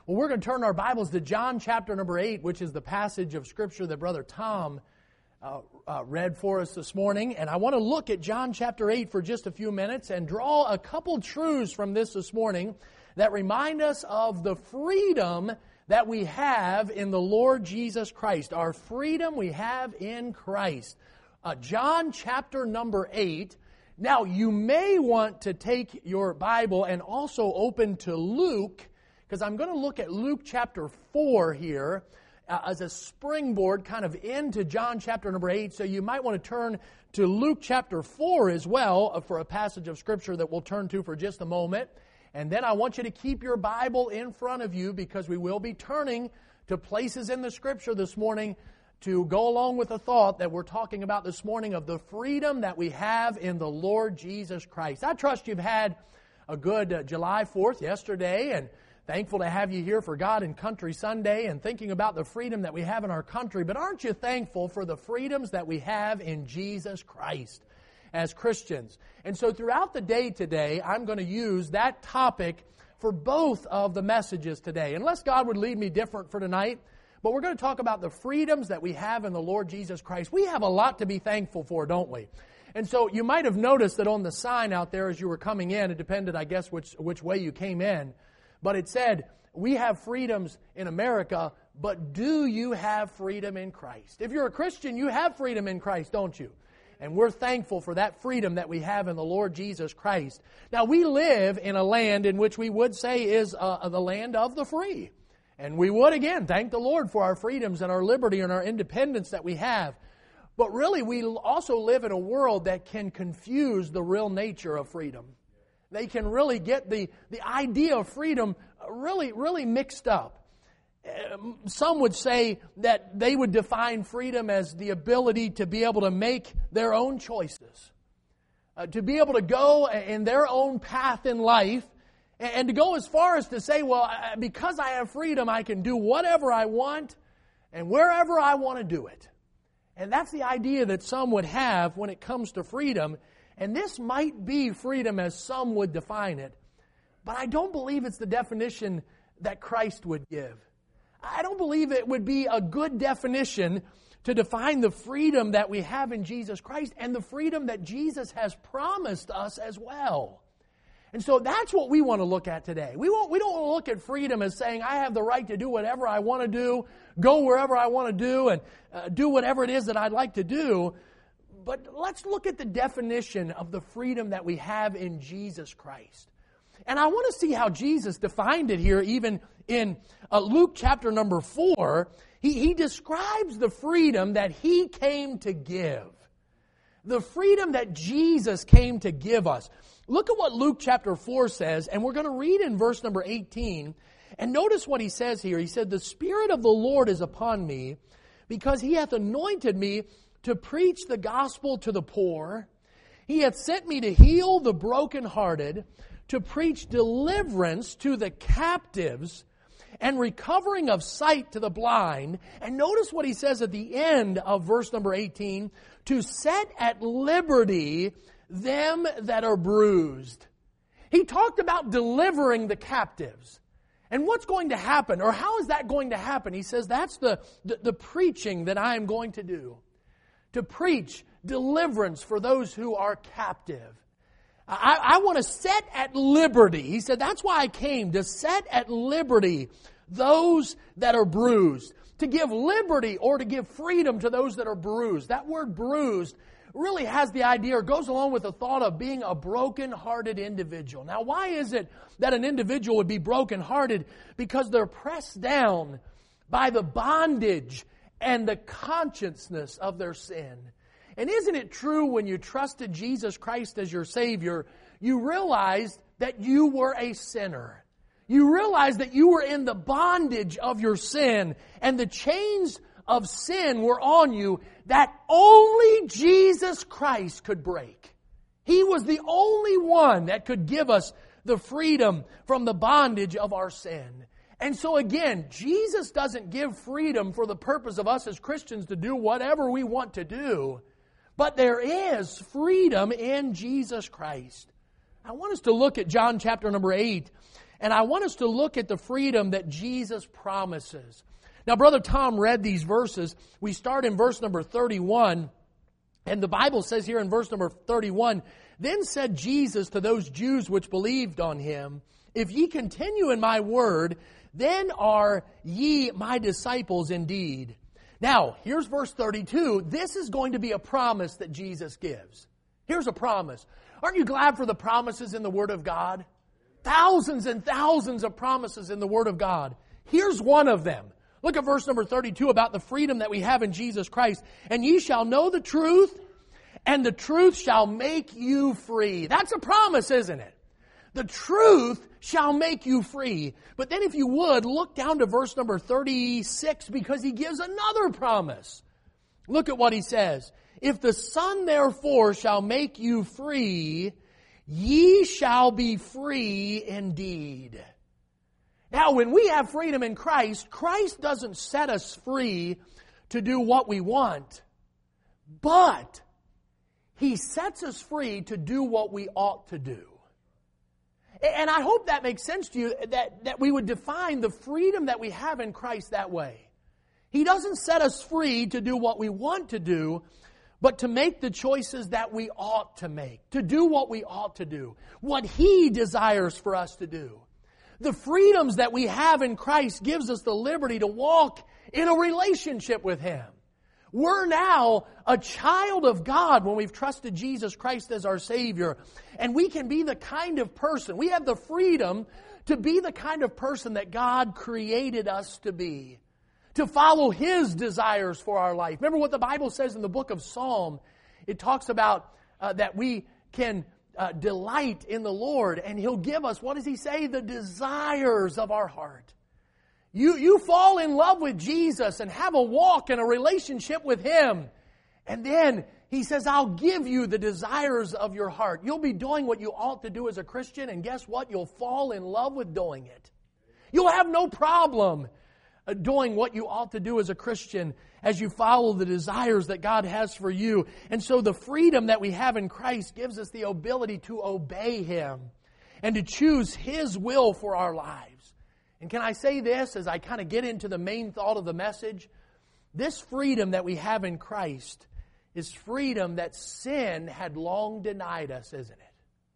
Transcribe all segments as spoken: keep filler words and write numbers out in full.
Well, we're going to turn our Bibles to John chapter number eight, which is the passage of Scripture that Brother Tom uh, uh, read for us this morning. And I want to look at John chapter eight for just a few minutes and draw a couple truths from this this morning that remind us of the freedom that we have in the Lord Jesus Christ. Our freedom we have in Christ. Uh, John chapter number eight. Now, you may want to take your Bible and also open to Luke, because I'm going to look at Luke chapter four here uh, as a springboard kind of into John chapter number eight. So you might want to turn to Luke chapter four as well uh, for a passage of Scripture that we'll turn to for just a moment. And then I want you to keep your Bible in front of you, because we will be turning to places in the Scripture this morning to go along with the thought that we're talking about this morning of the freedom that we have in the Lord Jesus Christ. I trust you've had a good uh, July fourth yesterday, and thankful to have you here for God and Country Sunday and thinking about the freedom that we have in our country. But aren't you thankful for the freedoms that we have in Jesus Christ as Christians? And so throughout the day today, I'm going to use that topic for both of the messages today. Unless God would lead me different for tonight, but we're going to talk about the freedoms that we have in the Lord Jesus Christ. We have a lot to be thankful for, don't we? And so you might have noticed that on the sign out there as you were coming in, it depended, I guess, which, which way you came in, but it said, we have freedoms in America, but do you have freedom in Christ? If you're a Christian, you have freedom in Christ, don't you? And we're thankful for that freedom that we have in the Lord Jesus Christ. Now, we live in a land in which we would say is uh, the land of the free. And we would, again, thank the Lord for our freedoms and our liberty and our independence that we have. But really, we also live in a world that can confuse the real nature of freedom. They can really get the, the idea of freedom really, really mixed up. Some would say that they would define freedom as the ability to be able to make their own choices, uh, to be able to go in their own path in life, and to go as far as to say, well, because I have freedom, I can do whatever I want and wherever I want to do it. And that's the idea that some would have when it comes to freedom. And this might be freedom as some would define it, but I don't believe it's the definition that Christ would give. I don't believe it would be a good definition to define the freedom that we have in Jesus Christ and the freedom that Jesus has promised us as well. And so that's what we want to look at today. We won't, we don't want to look at freedom as saying, I have the right to do whatever I want to do, go wherever I want to do, and uh, do whatever it is that I'd like to do. But let's look at the definition of the freedom that we have in Jesus Christ. And I want to see how Jesus defined it here, even in uh, Luke chapter number four. He, he describes the freedom that He came to give. The freedom that Jesus came to give us. Look at what Luke chapter four says, and we're going to read in verse number eighteen. And notice what He says here. He said, the Spirit of the Lord is upon me, because He hath anointed me to preach the gospel to the poor. He hath sent me to heal the brokenhearted, to preach deliverance to the captives, and recovering of sight to the blind. And notice what He says at the end of verse number eighteen, to set at liberty them that are bruised. He talked about delivering the captives. And what's going to happen, or how is that going to happen? He says that's the, the, the preaching that I am going to do. To preach deliverance for those who are captive. I, I want to set at liberty. He said, that's why I came, to set at liberty those that are bruised. To give liberty or to give freedom to those that are bruised. That word bruised really has the idea, or goes along with the thought of being a broken-hearted individual. Now, why is it that an individual would be broken-hearted? Because they're pressed down by the bondage and the consciousness of their sin. And isn't it true when you trusted Jesus Christ as your Savior, you realized that you were a sinner. You realized that you were in the bondage of your sin, and the chains of sin were on you that only Jesus Christ could break. He was the only one that could give us the freedom from the bondage of our sin. And so again, Jesus doesn't give freedom for the purpose of us as Christians to do whatever we want to do. But there is freedom in Jesus Christ. I want us to look at John chapter number eight And I want us to look at the freedom that Jesus promises. Now, Brother Tom read these verses. We start in verse number thirty-one. And the Bible says here in verse number thirty-one, "Then said Jesus to those Jews which believed on Him, If ye continue in my word, then are ye my disciples indeed." Now, here's verse thirty-two. This is going to be a promise that Jesus gives. Here's a promise. Aren't you glad for the promises in the Word of God? Thousands and thousands of promises in the Word of God. Here's one of them. Look at verse number thirty-two about the freedom that we have in Jesus Christ. "And ye shall know the truth, and the truth shall make you free." That's a promise, isn't it? The truth shall make you free. But then if you would, look down to verse number thirty-six, because He gives another promise. Look at what He says. "If the Son therefore shall make you free, ye shall be free indeed." Now, when we have freedom in Christ, Christ doesn't set us free to do what we want, but He sets us free to do what we ought to do. And I hope that makes sense to you, that, that we would define the freedom that we have in Christ that way. He doesn't set us free to do what we want to do, but to make the choices that we ought to make, to do what we ought to do, what He desires for us to do. The freedoms that we have in Christ gives us the liberty to walk in a relationship with Him. We're now a child of God when we've trusted Jesus Christ as our Savior. And we can be the kind of person, we have the freedom to be the kind of person that God created us to be. To follow His desires for our life. Remember what the Bible says in the book of Psalm. It talks about uh, that we can uh, delight in the Lord, and He'll give us, what does He say? The desires of our heart. You, you fall in love with Jesus and have a walk and a relationship with Him. And then He says, I'll give you the desires of your heart. You'll be doing what you ought to do as a Christian, and guess what? You'll fall in love with doing it. You'll have no problem doing what you ought to do as a Christian as you follow the desires that God has for you. And so the freedom that we have in Christ gives us the ability to obey Him and to choose His will for our lives. And can I say this as I kind of get into the main thought of the message? This freedom that we have in Christ is freedom that sin had long denied us, isn't it?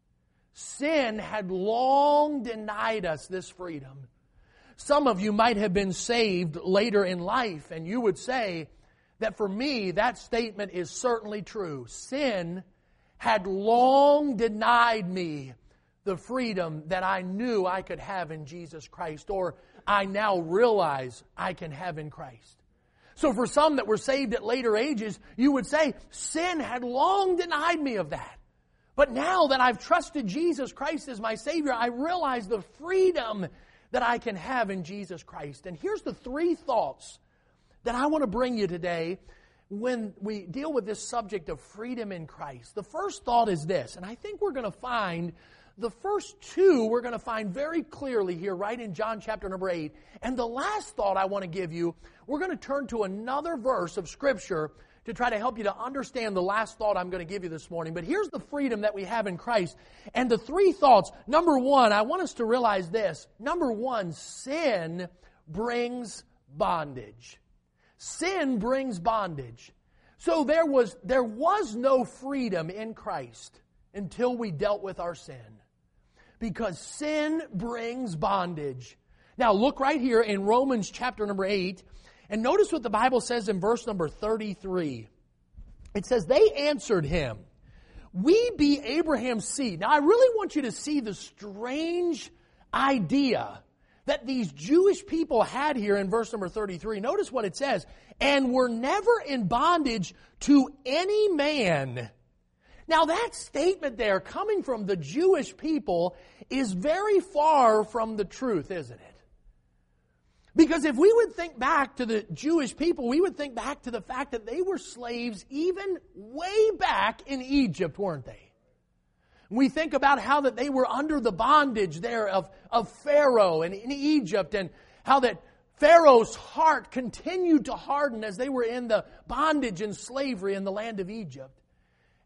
Sin had long denied us this freedom. Some of you might have been saved later in life, and you would say that for me, that statement is certainly true. Sin had long denied me the freedom that I knew I could have in Jesus Christ, or I now realize I can have in Christ. So for some that were saved at later ages, you would say, sin had long denied me of that. But now that I've trusted Jesus Christ as my Savior, I realize the freedom that I can have in Jesus Christ. And here's the three thoughts that I want to bring you today when we deal with this subject of freedom in Christ. The first thought is this, and I think we're going to find the first two we're going to find very clearly here right in John chapter number eight. And the last thought I want to give you, we're going to turn to another verse of Scripture to try to help you to understand the last thought I'm going to give you this morning. But here's the freedom that we have in Christ. And the three thoughts. Number one, I want us to realize this. Number one, sin brings bondage. Sin brings bondage. So there was, there was no freedom in Christ until we dealt with our sin. Because sin brings bondage. Now look right here in Romans chapter number eight. And notice what the Bible says in verse number thirty-three. It says, they answered him, we be Abraham's seed. Now I really want you to see the strange idea that these Jewish people had here in verse number thirty-three. Notice what it says. And were never in bondage to any man. Now that statement there coming from the Jewish people is very far from the truth, isn't it? Because if we would think back to the Jewish people, we would think back to the fact that they were slaves even way back in Egypt, weren't they? We think about how that they were under the bondage there of, of Pharaoh and in Egypt, and how that Pharaoh's heart continued to harden as they were in the bondage and slavery in the land of Egypt.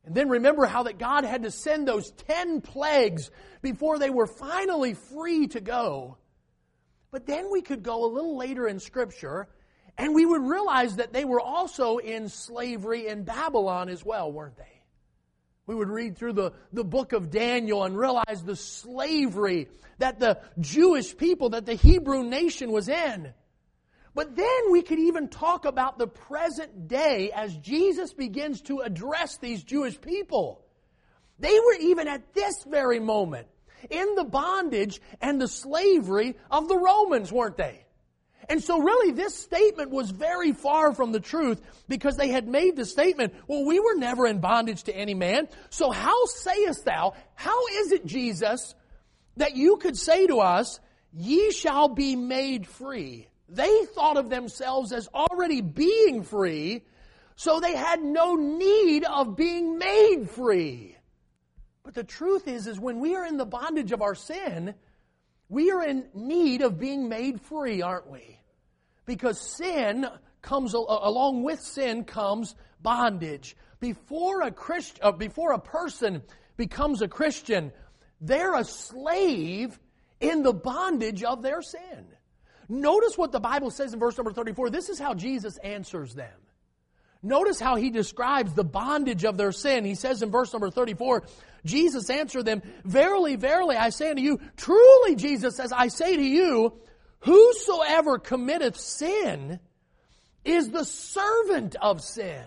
And then remember how that God had to send those ten plagues before they were finally free to go. But then we could go a little later in Scripture, and we would realize that they were also in slavery in Babylon as well, weren't they? We would read through the, the book of Daniel and realize the slavery that the Jewish people, that the Hebrew nation was in. But then we could even talk about the present day as Jesus begins to address these Jewish people. They were even at this very moment in the bondage and the slavery of the Romans, weren't they? And so really this statement was very far from the truth because they had made the statement, well, we were never in bondage to any man. So how sayest thou, how is it, Jesus, that you could say to us, ye shall be made free? They thought of themselves as already being free, so they had no need of being made free. But the truth is, is when we are in the bondage of our sin, we are in need of being made free, aren't we? Because sin comes, along with sin comes bondage. Before a Christ, uh, before a person becomes a Christian, they're a slave in the bondage of their sin. Notice what the Bible says in verse number thirty-four. This is how Jesus answers them. Notice how He describes the bondage of their sin. He says in verse number thirty-four, Jesus answered them, verily, verily, I say unto you, truly, Jesus says, I say to you, whosoever committeth sin is the servant of sin.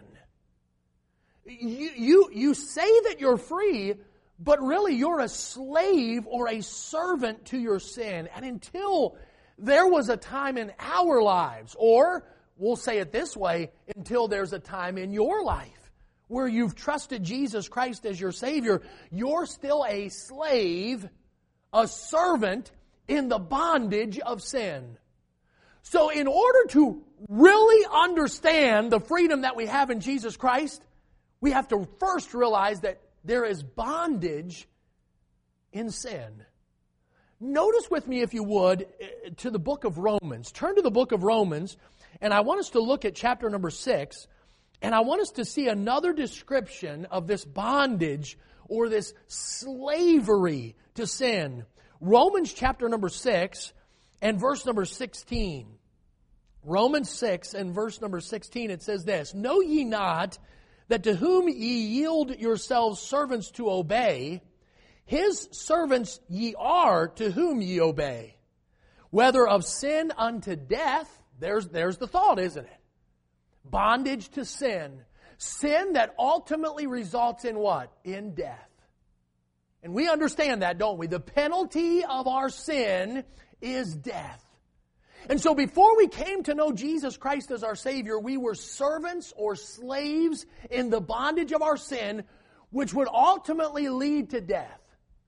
You, you, you say that you're free, but really you're a slave or a servant to your sin. And until there was a time in our lives, or we'll say it this way, until there's a time in your life where you've trusted Jesus Christ as your Savior, you're still a slave, a servant in the bondage of sin. So in order to really understand the freedom that we have in Jesus Christ, we have to first realize that there is bondage in sin. Notice with me, if you would, to the book of Romans. Turn to the book of Romans, and I want us to look at chapter number six, and I want us to see another description of this bondage or this slavery to sin. Romans chapter number six and verse number sixteen. Romans six and verse number sixteen, it says this, know ye not that to whom ye yield yourselves servants to obey, His servants ye are to whom ye obey. Whether of sin unto death, there's, there's the thought, isn't it? Bondage to sin. Sin that ultimately results in what? In death. And we understand that, don't we? The penalty of our sin is death. And so before we came to know Jesus Christ as our Savior, we were servants or slaves in the bondage of our sin, which would ultimately lead to death.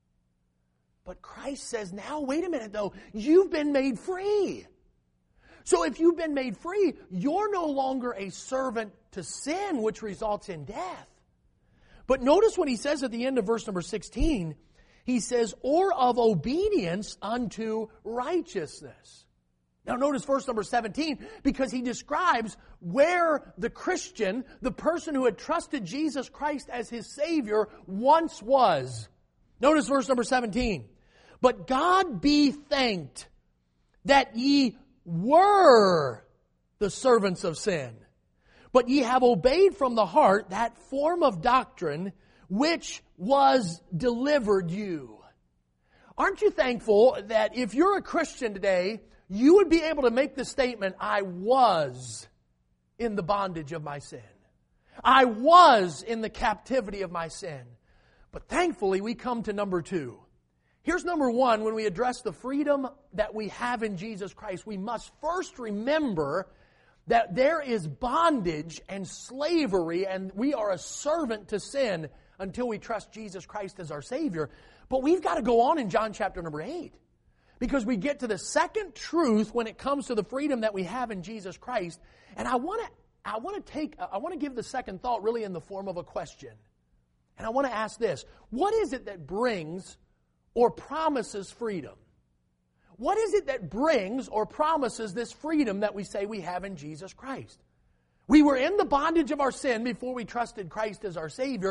But Christ says, now, wait a minute though, you've been made free. So if you've been made free, you're no longer a servant to sin, which results in death. But notice what He says at the end of verse number sixteen. He says, or of obedience unto righteousness. Now notice verse number seventeen, because he describes where the Christian, the person who had trusted Jesus Christ as his Savior, once was. Notice verse number seventeen. But God be thanked that ye were the servants of sin, but ye have obeyed from the heart that form of doctrine which was delivered you. Aren't you thankful that if you're a Christian today, you would be able to make the statement, I was in the bondage of my sin. I was in the captivity of my sin. But thankfully, we come to number two. Here's number one. When we address the freedom that we have in Jesus Christ, we must first remember that there is bondage and slavery, and we are a servant to sin until we trust Jesus Christ as our Savior. But we've got to go on in John chapter number eight, because we get to the second truth when it comes to the freedom that we have in Jesus Christ. And I want to I want to take I want to give the second thought really in the form of a question. And I want to ask this: what is it that brings or promises freedom? What is it that brings or promises this freedom that we say we have in Jesus Christ? We were in the bondage of our sin before we trusted Christ as our Savior,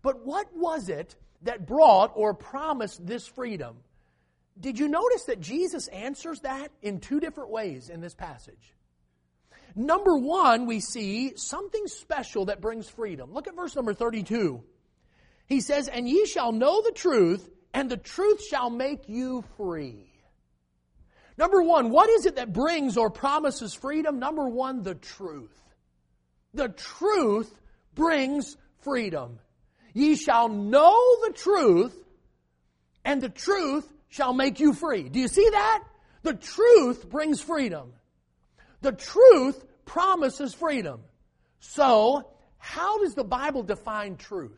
But what was it that brought or promised this freedom? Did you notice that Jesus answers that in two different ways in this passage? Number one, we see something special that brings freedom. Look at verse number thirty-two. He says, "And ye shall know the truth, and the truth shall make you free." Number one, what is it that brings or promises freedom? Number one, the truth. The truth brings freedom. Ye shall know the truth, and the truth shall make you free. Do you see that? The truth brings freedom. The truth promises freedom. So, how does the Bible define truth?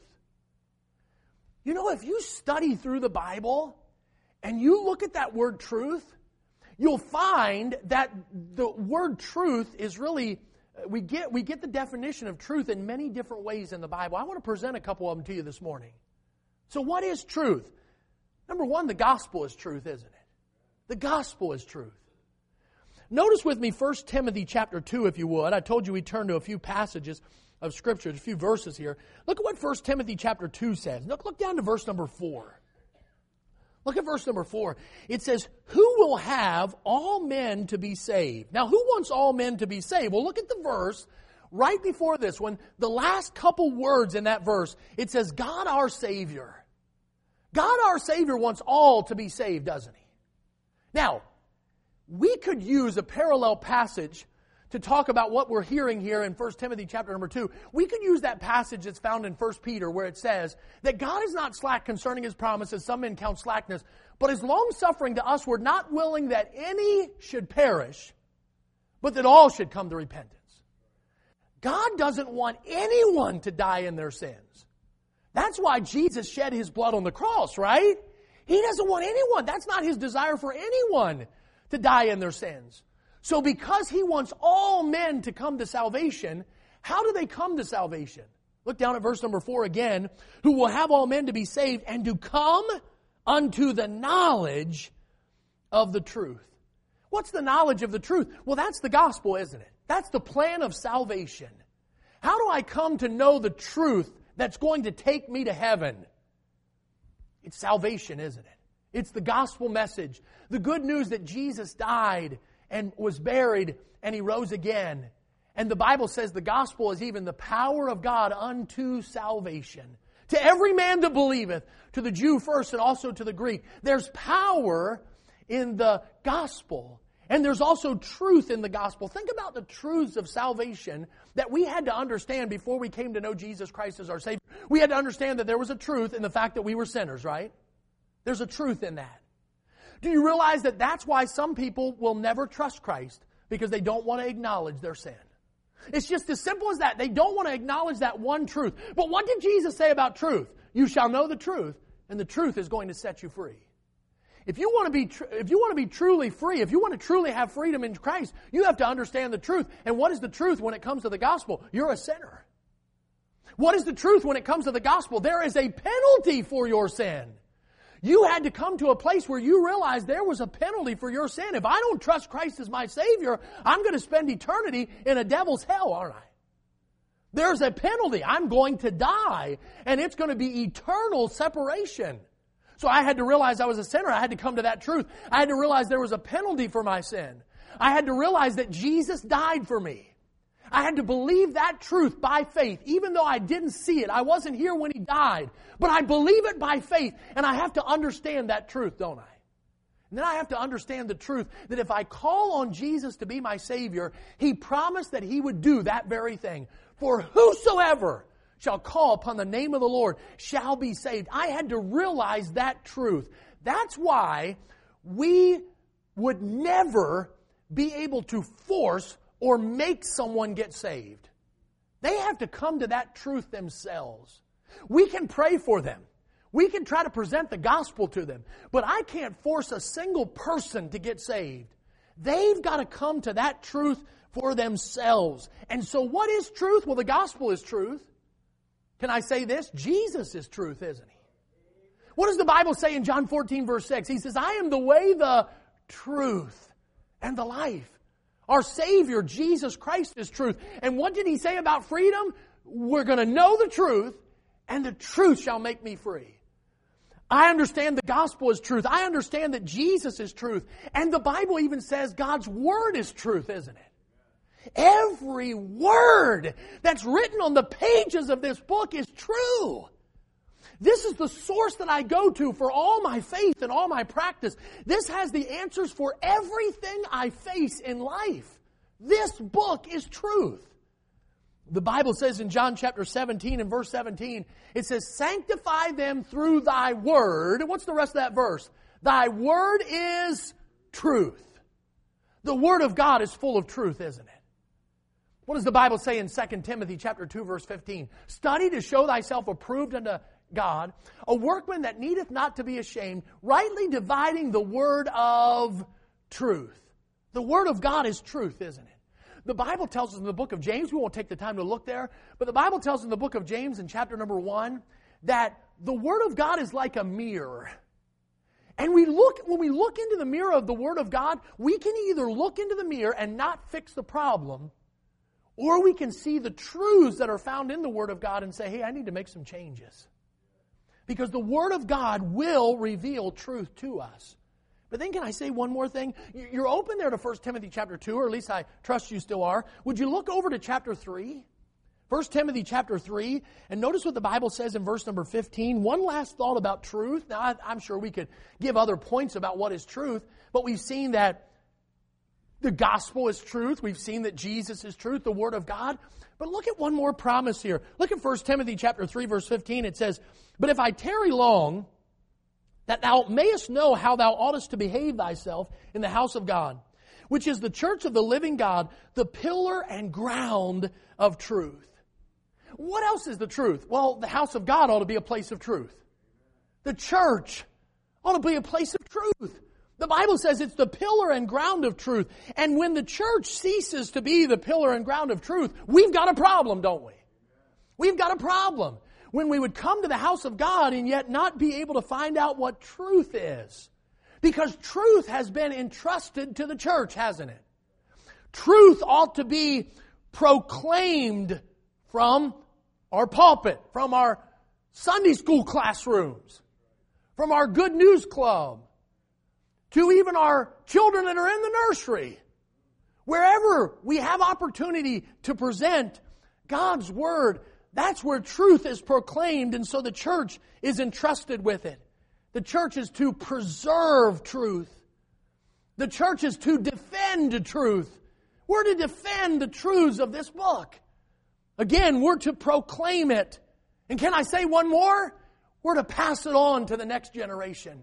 You know, if you study through the Bible and you look at that word truth, you'll find that the word truth is really, we get, we get the definition of truth in many different ways in the Bible. I want to present a couple of them to you this morning. So what is truth? Number one, the gospel is truth, isn't it? The gospel is truth. Notice with me First Timothy chapter two, if you would. I told you we turned to a few passages of Scripture, a few verses here. Look at what First Timothy chapter two says. Look, look down to verse number four. Look at verse number four. It says, "Who will have all men to be saved?" Now, who wants all men to be saved? Well, look at the verse right before this one. The last couple words in that verse, it says, "God our Savior." God our Savior wants all to be saved, doesn't He? Now, we could use a parallel passage to talk about what we're hearing here in First Timothy chapter number two. We could use that passage that's found in First Peter where it says that God is not slack concerning His promises, some men count slackness, but is long-suffering to us, we're not willing that any should perish, but that all should come to repentance. God doesn't want anyone to die in their sins. That's why Jesus shed His blood on the cross, right? He doesn't want anyone. That's not His desire for anyone to die in their sins. So because He wants all men to come to salvation, how do they come to salvation? Look down at verse number four again. "Who will have all men to be saved and to come unto the knowledge of the truth." What's the knowledge of the truth? Well, that's the gospel, isn't it? That's the plan of salvation. How do I come to know the truth that's going to take me to heaven? It's salvation, isn't it? It's the gospel message. The good news that Jesus died and was buried and He rose again. And the Bible says the gospel is even the power of God unto salvation. To every man that believeth, to the Jew first and also to the Greek. There's power in the gospel. And there's also truth in the gospel. Think about the truths of salvation that we had to understand before we came to know Jesus Christ as our Savior. We had to understand that there was a truth in the fact that we were sinners, right? There's a truth in that. Do you realize that that's why some people will never trust Christ? Because they don't want to acknowledge their sin. It's just as simple as that. They don't want to acknowledge that one truth. But what did Jesus say about truth? You shall know the truth, and the truth is going to set you free. If you want to be, tr- if you want to be truly free, if you want to truly have freedom in Christ, you have to understand the truth. And what is the truth when it comes to the gospel? You're a sinner. What is the truth when it comes to the gospel? There is a penalty for your sin. You had to come to a place where you realized there was a penalty for your sin. If I don't trust Christ as my Savior, I'm going to spend eternity in a devil's hell, aren't I? There's a penalty. I'm going to die, and it's going to be eternal separation. So I had to realize I was a sinner. I had to come to that truth. I had to realize there was a penalty for my sin. I had to realize that Jesus died for me. I had to believe that truth by faith, even though I didn't see it. I wasn't here when He died. But I believe it by faith, and I have to understand that truth, don't I? And then I have to understand the truth that if I call on Jesus to be my Savior, He promised that He would do that very thing. For whosoever shall call upon the name of the Lord shall be saved. I had to realize that truth. That's why we would never be able to force or make someone get saved. They have to come to that truth themselves. We can pray for them. We can try to present the gospel to them. But I can't force a single person to get saved. They've got to come to that truth for themselves. And so what is truth? Well, the gospel is truth. Can I say this? Jesus is truth, isn't He? What does the Bible say in John fourteen verse six? He says, I am the way, the truth, and the life. Our Savior, Jesus Christ, is truth. And what did He say about freedom? We're going to know the truth, and the truth shall make me free. I understand the gospel is truth. I understand that Jesus is truth. And the Bible even says God's Word is truth, isn't it? Every word that's written on the pages of this book is true. This is the source that I go to for all my faith and all my practice. This has the answers for everything I face in life. This book is truth. The Bible says in John chapter seventeen and verse seventeen, it says, sanctify them through thy word. And what's the rest of that verse? Thy word is truth. The word of God is full of truth, isn't it? What does the Bible say in Second Timothy chapter two, verse fifteen? Study to show thyself approved unto God, a workman that needeth not to be ashamed, rightly dividing the word of truth. The word of God is truth, isn't it? The Bible tells us in the book of James, we won't take the time to look there, but the Bible tells us in the book of James in chapter number one that the Word of God is like a mirror. And we look, when we look into the mirror of the Word of God, we can either look into the mirror and not fix the problem, or we can see the truths that are found in the Word of God and say, hey, I need to make some changes. Because the Word of God will reveal truth to us. But then can I say one more thing? You're open there to First Timothy chapter two, or at least I trust you still are. Would you look over to chapter three? First Timothy chapter three, and notice what the Bible says in verse number fifteen. One last thought about truth. Now, I'm sure we could give other points about what is truth, but we've seen that the gospel is truth. We've seen that Jesus is truth, the Word of God. But look at one more promise here. Look at First Timothy chapter three, verse fifteen. It says, but if I tarry long, that thou mayest know how thou oughtest to behave thyself in the house of God, which is the church of the living God, the pillar and ground of truth. What else is the truth? Well, the house of God ought to be a place of truth. The church ought to be a place of truth. The Bible says it's the pillar and ground of truth. And when the church ceases to be the pillar and ground of truth, we've got a problem, don't we? We've got a problem. When we would come to the house of God and yet not be able to find out what truth is. Because truth has been entrusted to the church, hasn't it? Truth ought to be proclaimed from our pulpit, from our Sunday school classrooms, from our Good News Club, to even our children that are in the nursery. Wherever we have opportunity to present God's Word, that's where truth is proclaimed, and so the church is entrusted with it. The church is to preserve truth. The church is to defend truth. We're to defend the truths of this book. Again, we're to proclaim it. And can I say one more? We're to pass it on to the next generation.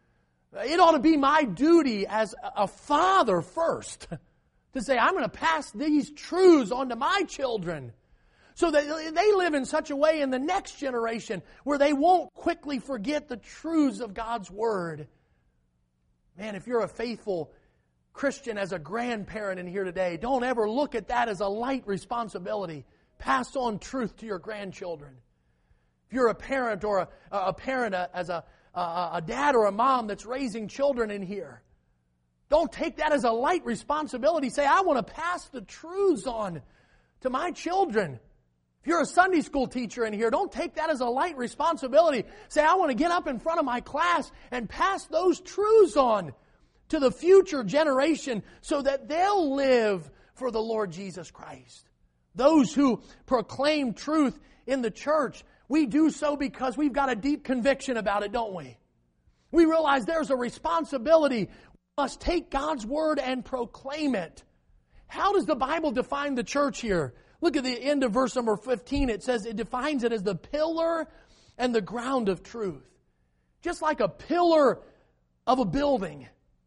It ought to be my duty as a father first to say, I'm going to pass these truths on to my children, so that they live in such a way in the next generation where they won't quickly forget the truths of God's Word. Man, if you're a faithful Christian as a grandparent in here today, don't ever look at that as a light responsibility. Pass on truth to your grandchildren. If you're a parent or a, a parent a, as a, a, a dad or a mom that's raising children in here, don't take that as a light responsibility. Say, I want to pass the truths on to my children. If you're a Sunday school teacher in here, don't take that as a light responsibility. Say, I want to get up in front of my class and pass those truths on to the future generation so that they'll live for the Lord Jesus Christ. Those who proclaim truth in the church, we do so because we've got a deep conviction about it, don't we? We realize there's a responsibility. We must take God's Word and proclaim it. How does the Bible define the church here? Look at the end of verse number fifteen. It says it defines it as the pillar and the ground of truth. Just like a pillar of a building,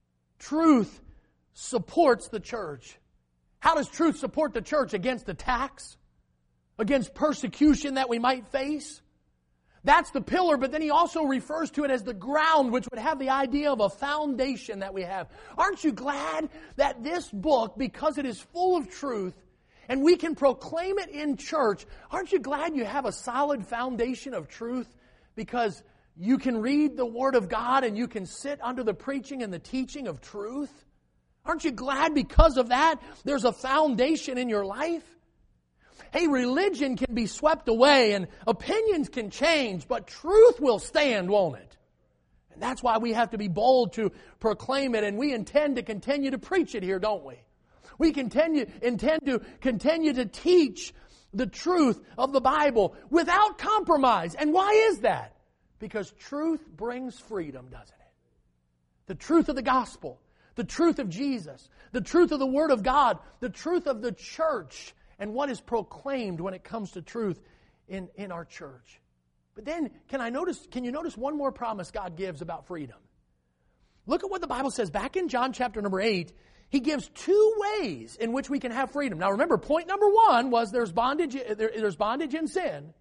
truth supports the church. How does truth support the church? Against attacks? Against persecution that we might face? That's the pillar, but then he also refers to it as the ground, which would have the idea of a foundation that we have. Aren't you glad that this book, because it is full of truth, and we can proclaim it in church, aren't you glad you have a solid foundation of truth? Because you can read the Word of God and you can sit under the preaching and the teaching of truth? Aren't you glad because of that there's a foundation in your life? Hey, religion can be swept away and opinions can change, but truth will stand, won't it? And that's why we have to be bold to proclaim it, and we intend to continue to preach it here, don't we? We continue, intend to continue to teach the truth of the Bible without compromise. And why is that? Because truth brings freedom, doesn't it? The truth of the gospel, the truth of Jesus, the truth of the Word of God, the truth of the church, and what is proclaimed when it comes to truth in, in our church. But then, can I notice, can you notice one more promise God gives about freedom? Look at what the Bible says back in John chapter number eight. He gives two ways in which we can have freedom. Now remember, point number one was there's bondage, there, there's bondage in sin.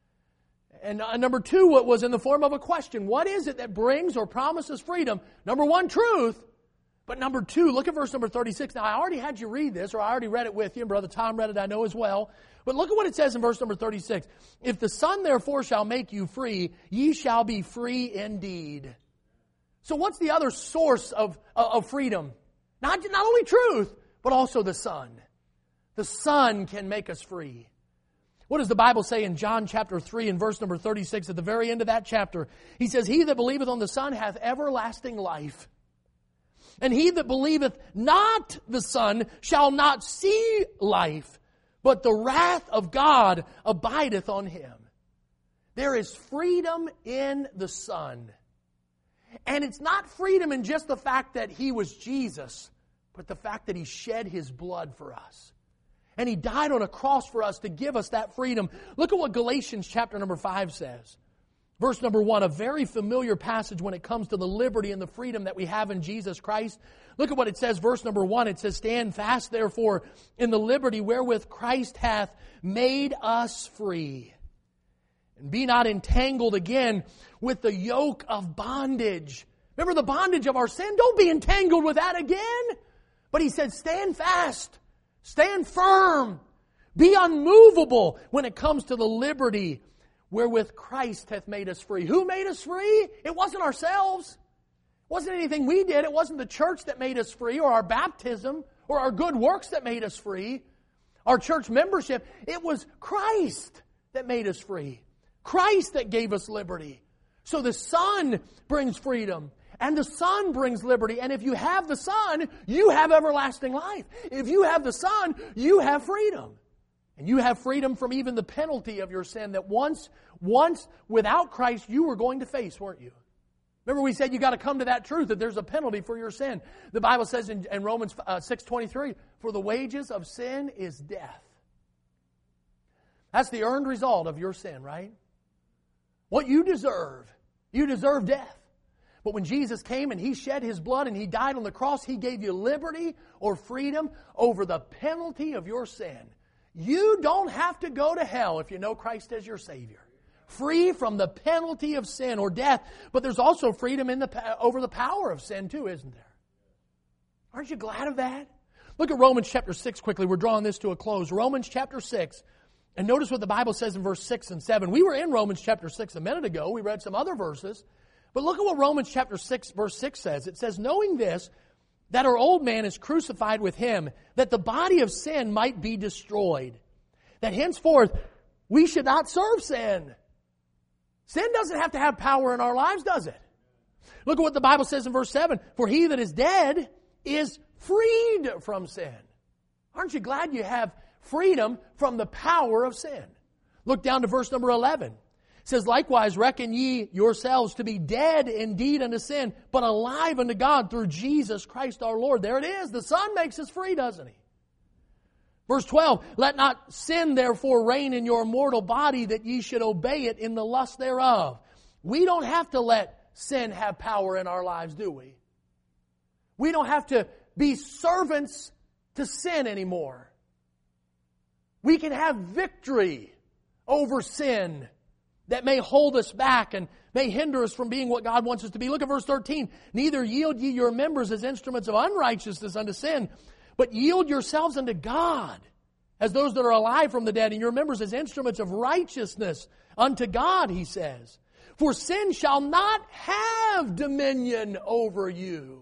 And uh, number two was in the form of a question. What is it that brings or promises freedom? Number one, truth. But number two, look at verse number thirty-six. Now I already had you read this, or I already read it with you, and Brother Tom read it, I know as well. But look at what it says in verse number thirty-six. If the Son therefore shall make you free, ye shall be free indeed. So what's the other source of, of freedom? Not, not only truth, but also the Son. The Son can make us free. What does the Bible say in John chapter three and verse number thirty-six at the very end of that chapter? He says, He that believeth on the Son hath everlasting life. And he that believeth not the Son shall not see life, but the wrath of God abideth on him. There is freedom in the Son. And it's not freedom in just the fact that He was Jesus, but the fact that He shed His blood for us. And He died on a cross for us to give us that freedom. Look at what Galatians chapter number five says. Verse number one, a very familiar passage when it comes to the liberty and the freedom that we have in Jesus Christ. Look at what it says, verse number one. It says, Stand fast, therefore, in the liberty wherewith Christ hath made us free. And be not entangled again with the yoke of bondage. Remember the bondage of our sin? Don't be entangled with that again. But He said, stand fast. Stand firm. Be unmovable when it comes to the liberty wherewith Christ hath made us free. Who made us free? It wasn't ourselves. It wasn't anything we did. It wasn't the church that made us free, or our baptism, or our good works that made us free. Our church membership. It was Christ that made us free. Christ that gave us liberty. So the Son brings freedom. And the Son brings liberty. And if you have the Son, you have everlasting life. If you have the Son, you have freedom. And you have freedom from even the penalty of your sin that once, once without Christ you were going to face, weren't you? Remember we said you got to come to that truth that there's a penalty for your sin. The Bible says in, in Romans uh, six twenty-three, for the wages of sin is death. That's the earned result of your sin, right? What you deserve. You deserve death. But when Jesus came and He shed His blood and He died on the cross, He gave you liberty or freedom over the penalty of your sin. You don't have to go to hell if you know Christ as your Savior. Free from the penalty of sin or death. But there's also freedom in the over the power of sin too, isn't there? Aren't you glad of that? Look at Romans chapter six quickly. We're drawing this to a close. Romans chapter six. And notice what the Bible says in verse six and seven. We were in Romans chapter six a minute ago. We read some other verses. But look at what Romans chapter six verse six says. It says, knowing this, that our old man is crucified with Him, that the body of sin might be destroyed. That henceforth we should not serve sin. Sin doesn't have to have power in our lives, does it? Look at what the Bible says in verse seven. For he that is dead is freed from sin. Aren't you glad you have freedom from the power of sin? Look down to verse number eleven. It says, likewise reckon ye yourselves to be dead indeed unto sin, but alive unto God through Jesus Christ our Lord. There it is. The Son makes us free, doesn't He? Verse twelve, let not sin therefore reign in your mortal body, that ye should obey it in the lust thereof. We don't have to let sin have power in our lives, do we? We don't have to be servants to sin anymore. We can have victory over sin that may hold us back and may hinder us from being what God wants us to be. Look at verse thirteen. Neither yield ye your members as instruments of unrighteousness unto sin, but yield yourselves unto God as those that are alive from the dead, and your members as instruments of righteousness unto God, he says. For sin shall not have dominion over you.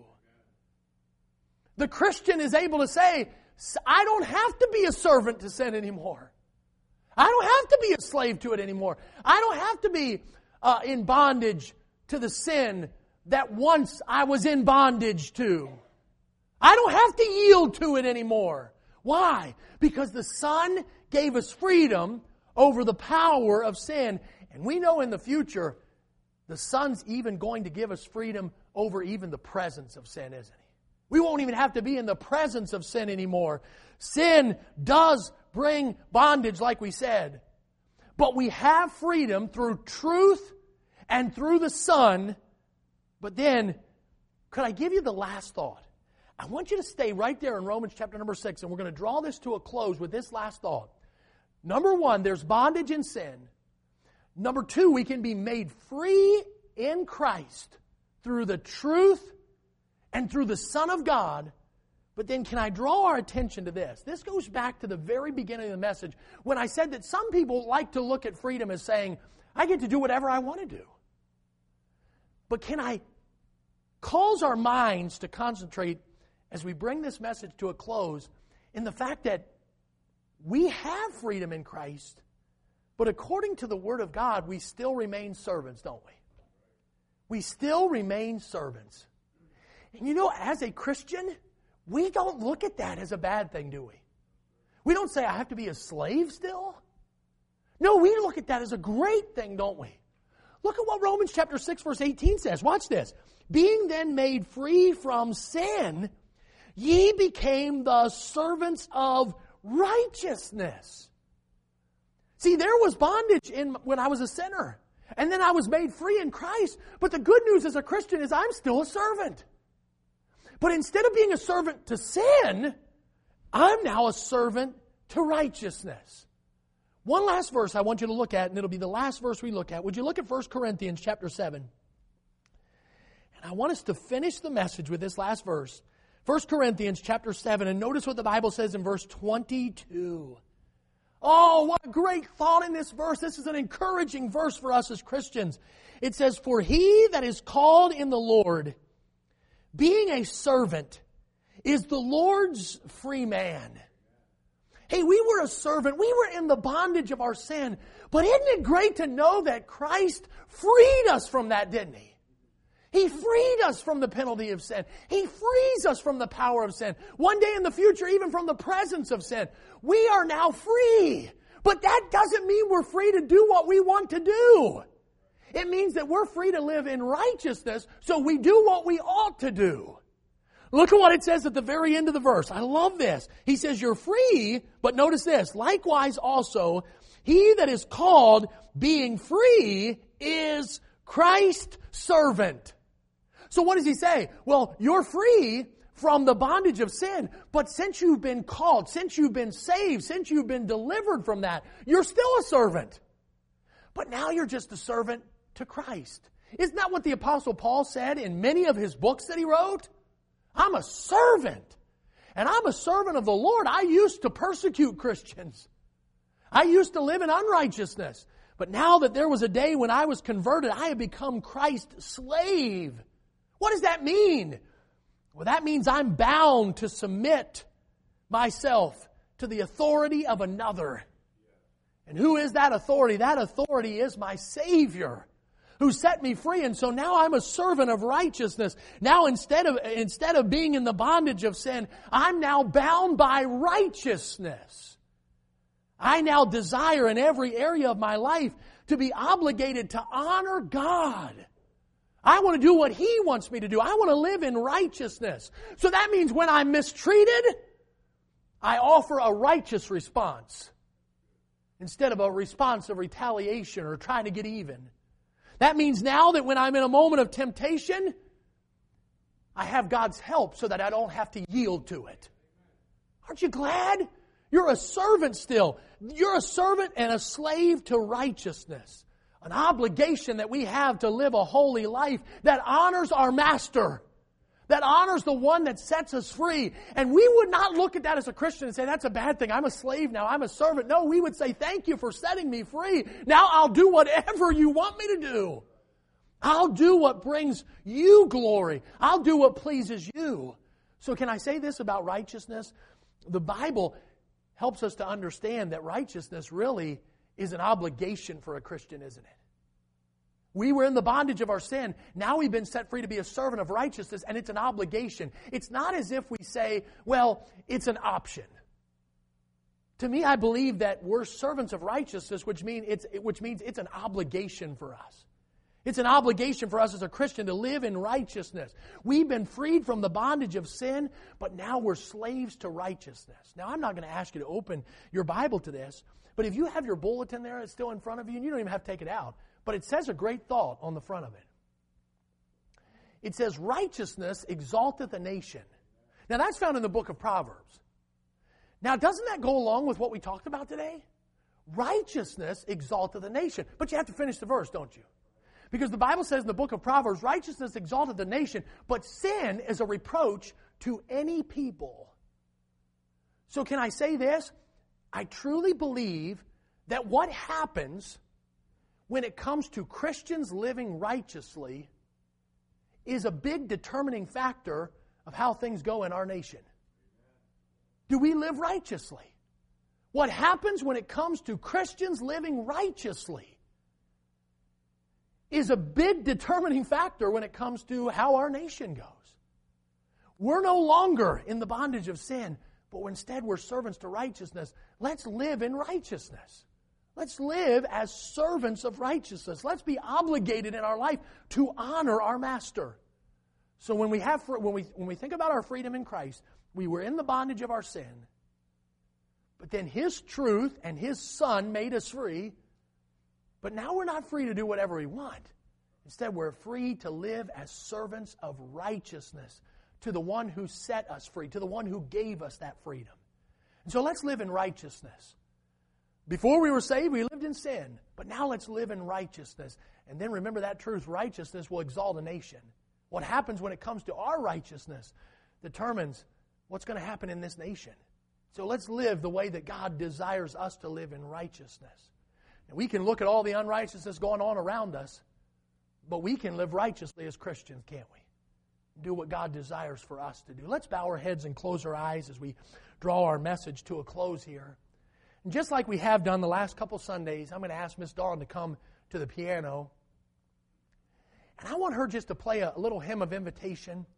The Christian is able to say, I don't have to be a servant to sin anymore. I don't have to be a slave to it anymore. I don't have to be uh, in bondage to the sin that once I was in bondage to. I don't have to yield to it anymore. Why? Because the Son gave us freedom over the power of sin. And we know in the future, the Son's even going to give us freedom over even the presence of sin, isn't He? We won't even have to be in the presence of sin anymore. Sin does bring bondage, like we said. But we have freedom through truth and through the Son. But then, could I give you the last thought? I want you to stay right there in Romans chapter number six, and we're going to draw this to a close with this last thought. Number one, there's bondage in sin. Number two, we can be made free in Christ through the truth and through the Son of God. But then can I draw our attention to this? This goes back to the very beginning of the message when I said that some people like to look at freedom as saying, I get to do whatever I want to do. But can I cause our minds to concentrate as we bring this message to a close in the fact that we have freedom in Christ, but according to the Word of God, we still remain servants, don't we? We still remain servants. And you know, as a Christian, we don't look at that as a bad thing, do we? We don't say, I have to be a slave still. No, we look at that as a great thing, don't we? Look at what Romans chapter six, verse eighteen says. Watch this. Being then made free from sin, ye became the servants of righteousness. See, there was bondage in when I was a sinner. And then I was made free in Christ. But the good news as a Christian is I'm still a servant. But instead of being a servant to sin, I'm now a servant to righteousness. One last verse I want you to look at, and it'll be the last verse we look at. Would you look at First Corinthians chapter seven? And I want us to finish the message with this last verse. First Corinthians chapter seven, and notice what the Bible says in verse twenty-two. Oh, what a great thought in this verse. This is an encouraging verse for us as Christians. It says, for he that is called in the Lord, being a servant, is the Lord's free man. Hey, we were a servant. We were in the bondage of our sin. But isn't it great to know that Christ freed us from that, didn't He? He freed us from the penalty of sin. He frees us from the power of sin. One day in the future, even from the presence of sin. We are now free. But that doesn't mean we're free to do what we want to do. It means that we're free to live in righteousness, so we do what we ought to do. Look at what it says at the very end of the verse. I love this. He says, you're free, but notice this. Likewise also, he that is called being free is Christ's servant. So what does he say? Well, you're free from the bondage of sin, but since you've been called, since you've been saved, since you've been delivered from that, you're still a servant. But now you're just a servant to Christ. Isn't that what the Apostle Paul said in many of his books that he wrote? I'm a servant. And I'm a servant of the Lord. I used to persecute Christians. I used to live in unrighteousness. But now that there was a day when I was converted, I have become Christ's slave. What does that mean? Well, that means I'm bound to submit myself to the authority of another. And who is that authority? That authority is my Savior, who set me free. And so now I'm a servant of righteousness. Now instead of, instead of being in the bondage of sin, I'm now bound by righteousness. I now desire in every area of my life to be obligated to honor God. I want to do what He wants me to do. I want to live in righteousness. So that means when I'm mistreated, I offer a righteous response instead of a response of retaliation or trying to get even. That means now that when I'm in a moment of temptation, I have God's help so that I don't have to yield to it. Aren't you glad? You're a servant still. You're a servant and a slave to righteousness. An obligation that we have to live a holy life that honors our master. That honors the one that sets us free. And we would not look at that as a Christian and say, that's a bad thing. I'm a slave now. I'm a servant. No, we would say, thank you for setting me free. Now I'll do whatever you want me to do. I'll do what brings you glory. I'll do what pleases you. So can I say this about righteousness? The Bible helps us to understand that righteousness really is an obligation for a Christian, isn't it? We were in the bondage of our sin. Now we've been set free to be a servant of righteousness, and it's an obligation. It's not as if we say, well, it's an option. To me, I believe that we're servants of righteousness, which, mean it's, which means it's an obligation for us. It's an obligation for us as a Christian to live in righteousness. We've been freed from the bondage of sin, but now we're slaves to righteousness. Now, I'm not going to ask you to open your Bible to this, but if you have your bulletin there, it's still in front of you, and you don't even have to take it out, but it says a great thought on the front of it. It says, righteousness exalteth a nation. Now, that's found in the book of Proverbs. Now, doesn't that go along with what we talked about today? Righteousness exalteth a nation. But you have to finish the verse, don't you? Because the Bible says in the book of Proverbs, righteousness exalteth a nation, but sin is a reproach to any people. So can I say this? I truly believe that what happens when it comes to Christians living righteously is a big determining factor of how things go in our nation. Do we live righteously? What happens when it comes to Christians living righteously is a big determining factor when it comes to how our nation goes. We're no longer in the bondage of sin, but instead we're servants to righteousness. Let's live in righteousness. Let's live as servants of righteousness. Let's be obligated in our life to honor our Master. So when we have, when we when we think about our freedom in Christ, we were in the bondage of our sin, but then His truth and His Son made us free. But now we're not free to do whatever we want. Instead, we're free to live as servants of righteousness to the one who set us free, to the one who gave us that freedom. And so let's live in righteousness. Before we were saved, we lived in sin. But now let's live in righteousness. And then remember that truth, righteousness will exalt a nation. What happens when it comes to our righteousness determines what's going to happen in this nation. So let's live the way that God desires us to live in righteousness. And we can look at all the unrighteousness going on around us, but we can live righteously as Christians, can't we? Do what God desires for us to do. Let's bow our heads and close our eyes as we draw our message to a close here. And just like we have done the last couple Sundays, I'm going to ask Miss Dawn to come to the piano. And I want her just to play a little hymn of invitation.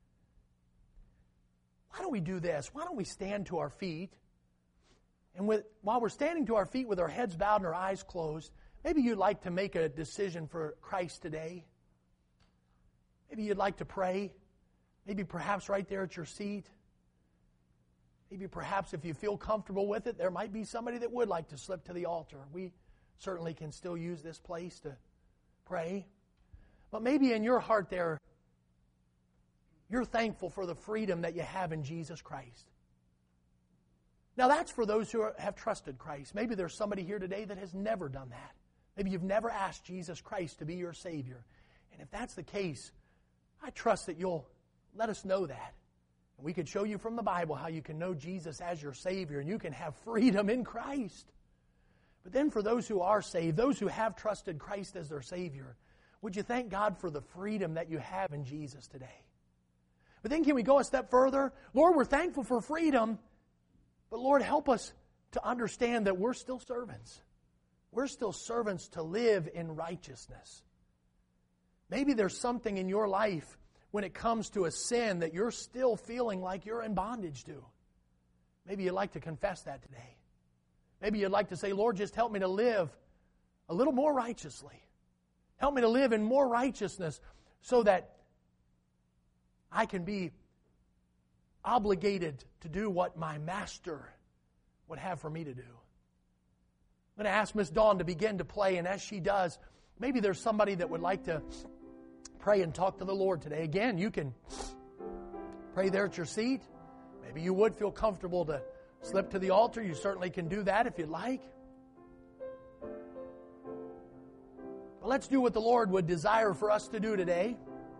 Why don't we do this? Why don't we stand to our feet? And with, while we're standing to our feet with our heads bowed and our eyes closed, maybe you'd like to make a decision for Christ today. Maybe you'd like to pray. Maybe perhaps right there at your seat. Maybe perhaps if you feel comfortable with it, there might be somebody that would like to slip to the altar. We certainly can still use this place to pray. But maybe in your heart there, you're thankful for the freedom that you have in Jesus Christ. Now that's for those who are, have trusted Christ. Maybe there's somebody here today that has never done that. Maybe you've never asked Jesus Christ to be your Savior. And if that's the case, I trust that you'll let us know that. And we could show you from the Bible how you can know Jesus as your Savior and you can have freedom in Christ. But then for those who are saved, those who have trusted Christ as their Savior, would you thank God for the freedom that you have in Jesus today? But then can we go a step further? Lord, we're thankful for freedom, but Lord, help us to understand that we're still servants. We're still servants to live in righteousness. Maybe there's something in your life when it comes to a sin that you're still feeling like you're in bondage to. Maybe you'd like to confess that today. Maybe you'd like to say, Lord, just help me to live a little more righteously. Help me to live in more righteousness so that I can be obligated to do what my Master would have for me to do. I'm going to ask Miss Dawn to begin to play, and as she does, maybe there's somebody that would like to pray and talk to the Lord today. Again, you can pray there at your seat. Maybe you would feel comfortable to slip to the altar. You certainly can do that if you'd like. But let's do what the Lord would desire for us to do today.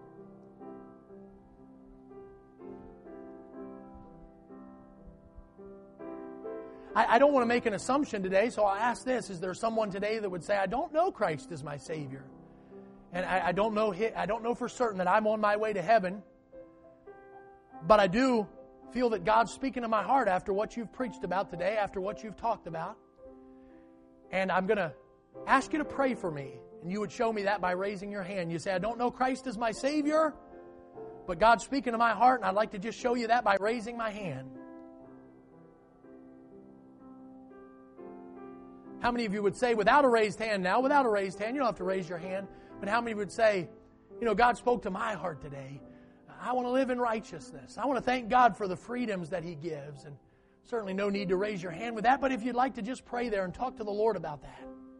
I, I don't want to make an assumption today, so I'll ask this. Is there someone today that would say, I don't know Christ as my Savior? And I, I don't know I don't know for certain that I'm on my way to heaven. But I do feel that God's speaking to my heart after what you've preached about today, after what you've talked about. And I'm going to ask you to pray for me. And you would show me that by raising your hand. You say, I don't know Christ as my Savior, but God's speaking to my heart, and I'd like to just show you that by raising my hand. How many of you would say, without a raised hand now, without a raised hand, you don't have to raise your hand, but how many would say, you know, God spoke to my heart today. I want to live in righteousness. I want to thank God for the freedoms that He gives. And certainly no need to raise your hand with that, but if you'd like to just pray there and talk to the Lord about that.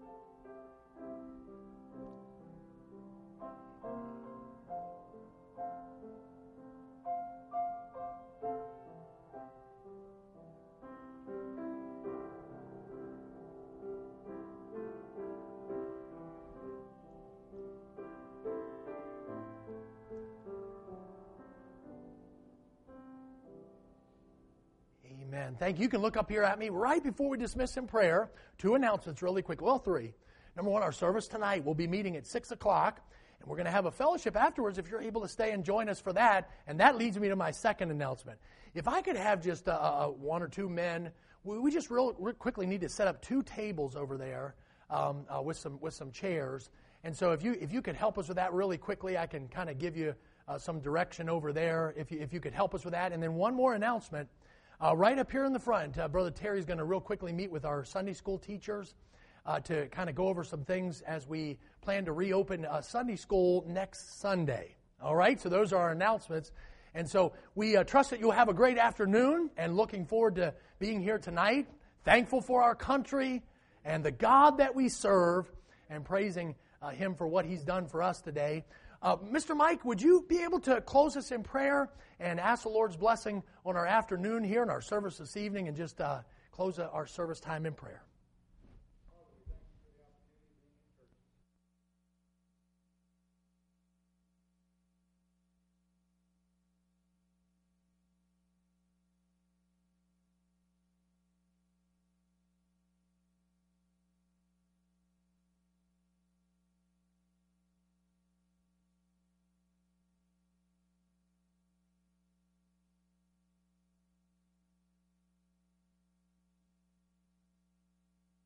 Amen. Thank you. You can look up here at me right before we dismiss in prayer. Two announcements really quick. Well, three. Number one, our service tonight. We'll be meeting at six o'clock, and we're going to have a fellowship afterwards if you're able to stay and join us for that. And that leads me to my second announcement. If I could have just uh, uh, one or two men, we, we just real, real quickly need to set up two tables over there um, uh, with some with some chairs. And so if you if you could help us with that really quickly, I can kind of give you uh, some direction over there if you, if you could help us with that. And then one more announcement. Uh, right up here in the front, uh, Brother Terry's going to real quickly meet with our Sunday school teachers uh, to kind of go over some things as we plan to reopen uh, Sunday school next Sunday. All right, so those are our announcements. And so we uh, trust that you'll have a great afternoon and looking forward to being here tonight, thankful for our country and the God that we serve and praising uh, Him for what He's done for us today. Uh, Mister Mike, would you be able to close us in prayer and ask the Lord's blessing on our afternoon here and our service this evening and just uh, close our service time in prayer?